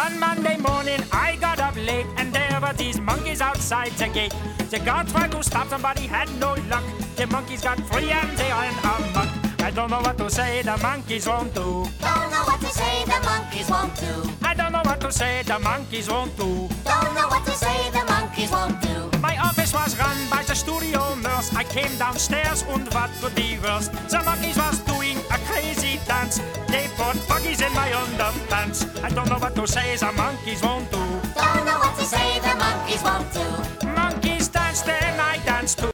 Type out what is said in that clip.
One Monday morning, I got up late, and there were these monkeys outside the gate. The guards tried to stop them, but he had no luck. The monkeys got free and they ran amok. I don't know what to say, the monkeys won't do. Don't know what to say, the monkeys won't do. I don't know what to say, the monkeys won't do. Don't know what to say, the monkeys won't do. My office was run by the studio nurse. I came downstairs and what could be worse? The monkeys was doing a crazy dance. They put buggies in my underpants. I don't know what to say, the monkeys won't do. Don't know what to say, the monkeys won't do. Monkeys dance, then I dance too.